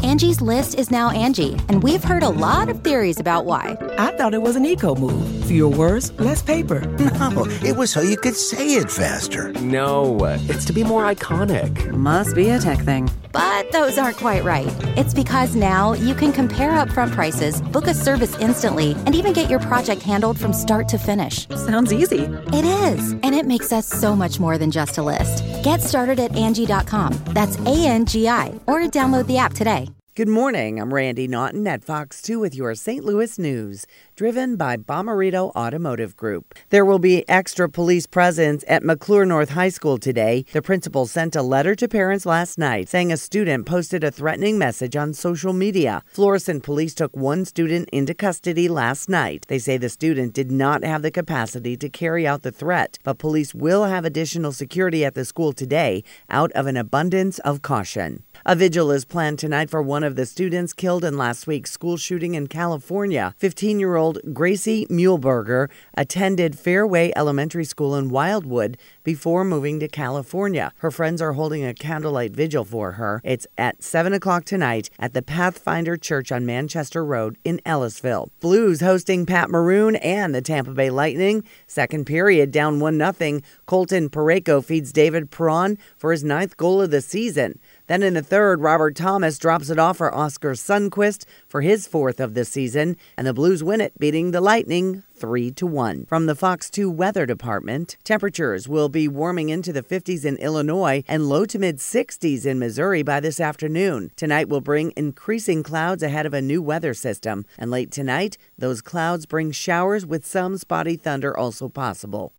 Angie's List is now Angie, and we've heard a lot of theories about why. I thought it was an eco move. Fewer words, less paper. No, it was so you could say it faster. No, it's to be more iconic. Must be a tech thing. But those aren't quite right. It's because now you can compare upfront prices, book a service instantly, and even get your project handled from start to finish. Sounds easy. It is, and it makes us so much more than just a list. Get started at Angie.com. That's ANGI, or download the app today. Good morning. I'm Randy Naughton at Fox 2 with your St. Louis news, driven by Bomarito Automotive Group. There will be extra police presence at McClure North High School today. The principal sent a letter to parents last night saying a student posted a threatening message on social media. Florissant police took one student into custody last night. They say the student did not have the capacity to carry out the threat, but police will have additional security at the school today out of an abundance of caution. A vigil is planned tonight for one of the students killed in last week's school shooting in California. 15-year-old Gracie Muehlberger attended Fairway Elementary School in Wildwood before moving to California. Her friends are holding a candlelight vigil for her. It's at 7 o'clock tonight at the Pathfinder Church on Manchester Road in Ellisville. Blues hosting Pat Maroon and the Tampa Bay Lightning. Second period, down 1-0. Colton Parayko feeds David Perron for his 9th goal of the season. Then in the third, Robert Thomas drops it off for Oscar Sundquist for his 4th of the season, and the Blues win it, beating the Lightning 3-1. From the Fox 2 Weather Department, temperatures will be warming into the 50s in Illinois and low to mid 60s in Missouri by this afternoon. Tonight will bring increasing clouds ahead of a new weather system, and late tonight, those clouds bring showers with some spotty thunder also possible.